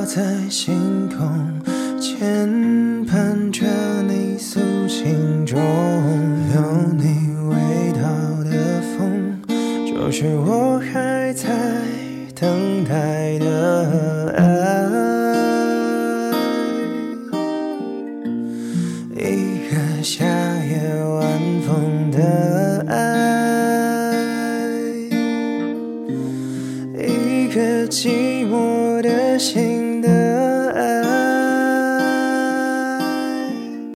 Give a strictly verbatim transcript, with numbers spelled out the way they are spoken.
在星空，牵绊着你诉心中，有你味道的风，就是我还在等待的爱。一个夏夜晚风的爱，一个寂寞的心